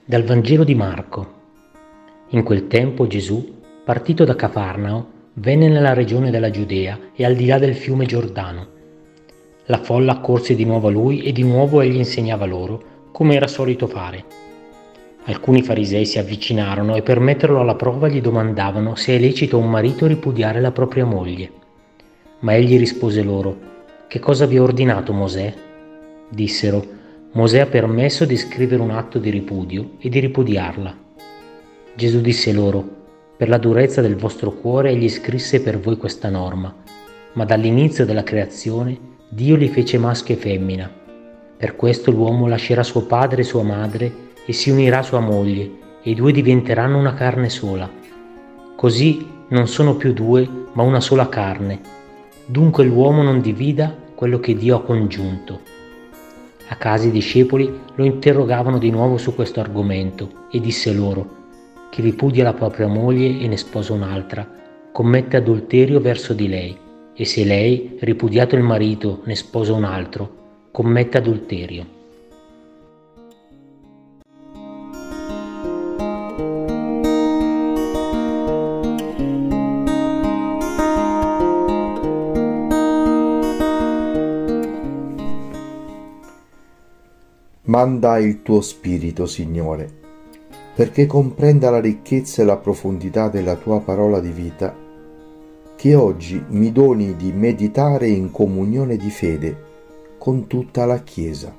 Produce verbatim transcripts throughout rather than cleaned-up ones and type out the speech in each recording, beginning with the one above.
Dal Vangelo di Marco. In quel tempo Gesù, partito da Cafarnao, venne nella regione della Giudea e al di là del fiume Giordano. La folla accorse di nuovo a lui e di nuovo egli insegnava loro, come era solito fare. Alcuni farisei si avvicinarono e per metterlo alla prova gli domandavano se è lecito a un marito ripudiare la propria moglie. Ma egli rispose loro: «Che cosa vi ha ordinato Mosè?» Dissero: «Mosè ha permesso di scrivere un atto di ripudio e di ripudiarla». Gesù disse loro: «Per la durezza del vostro cuore egli scrisse per voi questa norma, ma dall'inizio della creazione Dio li fece maschio e femmina. Per questo l'uomo lascerà suo padre e sua madre e si unirà a sua moglie, e i due diventeranno una carne sola. Così non sono più due, ma una sola carne. Dunque l'uomo non divida quello che Dio ha congiunto». A casa i discepoli lo interrogavano di nuovo su questo argomento e disse loro: «Chi ripudia la propria moglie e ne sposa un'altra, commette adulterio verso di lei, e se lei, ripudiato il marito, ne sposa un altro, commette adulterio». Manda il tuo spirito, Signore, perché comprenda la ricchezza e la profondità della tua parola di vita, che oggi mi doni di meditare in comunione di fede con tutta la Chiesa.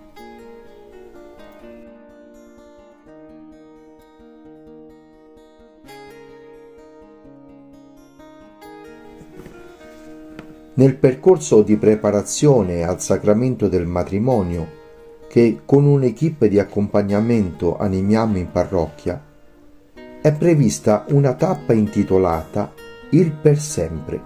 Nel percorso di preparazione al sacramento del matrimonio, che con un'equipe di accompagnamento animiamo in parrocchia, è prevista una tappa intitolata Il per sempre.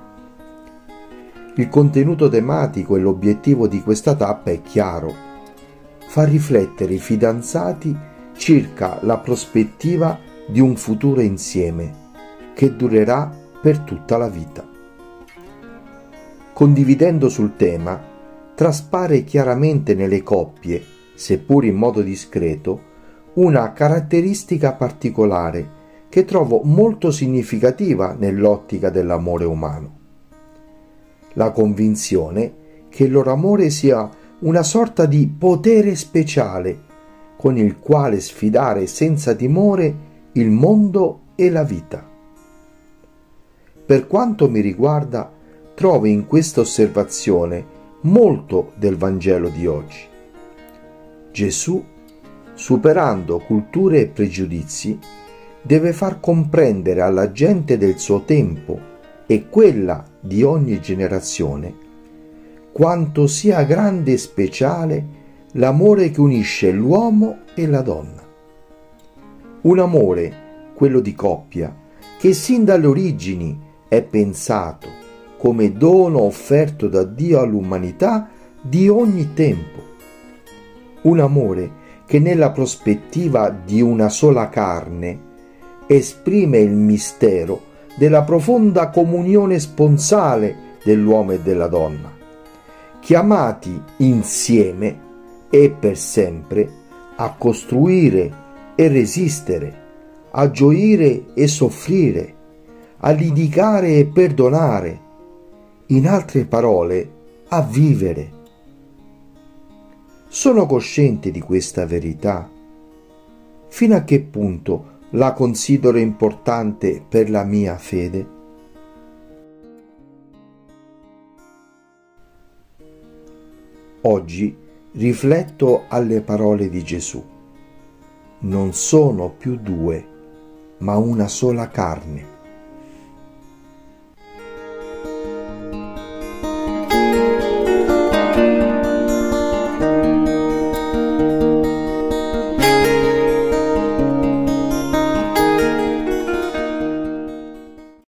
Il contenuto tematico e l'obiettivo di questa tappa è chiaro: far riflettere i fidanzati circa la prospettiva di un futuro insieme che durerà per tutta la vita. Condividendo sul tema, traspare chiaramente nelle coppie, seppur in modo discreto, una caratteristica particolare che trovo molto significativa nell'ottica dell'amore umano: la convinzione che il loro amore sia una sorta di potere speciale con il quale sfidare senza timore il mondo e la vita. Per quanto mi riguarda, trovo in questa osservazione molto del Vangelo di oggi. Gesù, superando culture e pregiudizi, deve far comprendere alla gente del suo tempo e quella di ogni generazione quanto sia grande e speciale l'amore che unisce l'uomo e la donna. Un amore, quello di coppia, che sin dalle origini è pensato come dono offerto da Dio all'umanità di ogni tempo. Un amore che nella prospettiva di una sola carne esprime il mistero della profonda comunione sponsale dell'uomo e della donna, chiamati insieme e per sempre a costruire e resistere, a gioire e soffrire, a litigare e perdonare, in altre parole, a vivere. Sono cosciente di questa verità? Fino a che punto la considero importante per la mia fede? Oggi rifletto alle parole di Gesù: non sono più due, ma una sola carne.